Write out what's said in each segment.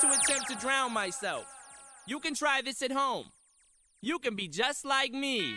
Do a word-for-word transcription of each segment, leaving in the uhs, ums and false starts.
to attempt to drown myself. You can try this at home. You can be just like me.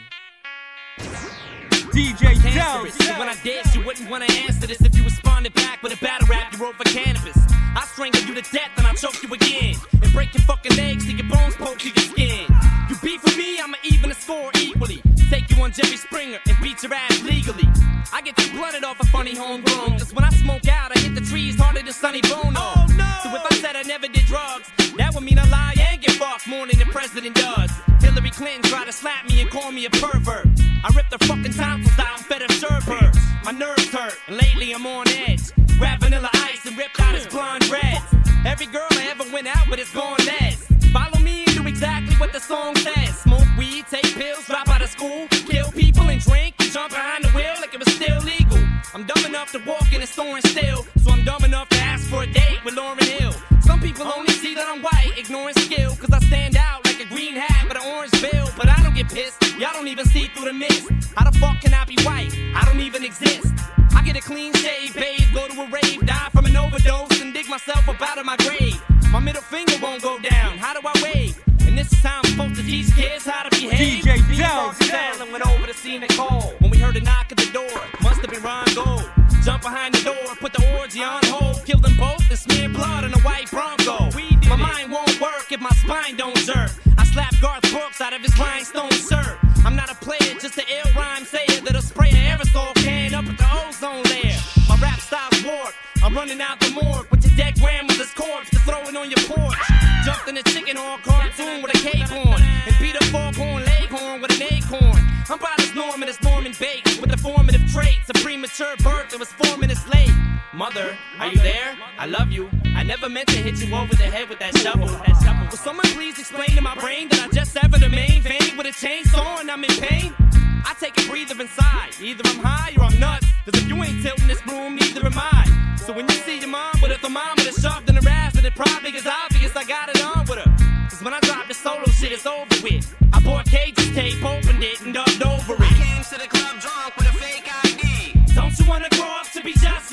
D J Downs. So when I dance, you wouldn't want to answer this if you responded back with a battle rap you wrote for cannabis. I strangle you to death and I choke you again, and break your fucking legs till your bones poke through your skin. You beef with me, I'ma even the score equally. Take you on Jerry Springer and beat your ass legally. I get you blunted off a funny homegrown, cause when I smoke out, I hit the trees harder than Sonny Bono. Oh, no. So if I said I never did drugs, that would mean I lie and get fucked more than the president does. Hillary Clinton tried to slap me and call me a pervert. I ripped her fucking tonsils out and fed her sherbet. My nerves hurt, and lately I'm on edge. Grab Vanilla Ice and ripped out his blonde dreads. Every girl I ever went out with is gone less. Follow me and do exactly what the song says. Smoke weed, take pills, drop out of school, kill people and drink, and jump behind the wheel like it was still legal. I'm dumb enough to walk in a store and steal, so I'm dumb enough to ask for a date with Lauryn Hill. Some people only see that I'm white, ignoring skill, cause I stand out like a green hat with an orange bill. But I don't get pissed, y'all don't even see through the mist. How the fuck can I be white? I don't even exist. I get a clean shave, bathe, go to a rave, die from an overdose, and dig myself up out of my grave. My middle finger won't go down, how do I wave? And this is how I'm supposed to teach kids how to behave. D J Downs and went over to see Nicole. When we heard a knock at the door, must have been Ron Gold. Jump behind the door, put the orgy on hold, kill them both and smear blood on a white Bronco. My mind won't work if my spine don't jerk. I slap Garth Brooks out of his rhinestone shirt. I'm not a player, just an ill rhyme sayer that'll spray an aerosol can up at the ozone layer. My rap style's warped. I'm running out the morgue with your dead grandmother's corpse to throw it on your porch. Jumped in a chicken horn cartoon with a cape on, and beat a four-corn leghorn with an acorn. I'm proud as Norman as Norman Bates, with the formative traits. A premature birth that was four minutes late. Mother, are you there? I love you. I never meant to hit you over the head with that shovel. That shovel. Will someone please explain to my brain that I just severed a main vein with a chainsaw and I'm in pain? I take a breather inside. Either I'm high or I'm nuts. Cause if you ain't tilting this broom, neither am I. So when you see your mom with a thermometer sharp than a razor, it probably is obvious I got it on with her. Cause when I drop the solo shit, it's over with. I bought Cage's tape, opened it, and dubbed over it. I came to the club drunk with a fake I D. Don't you wanna grow up to be just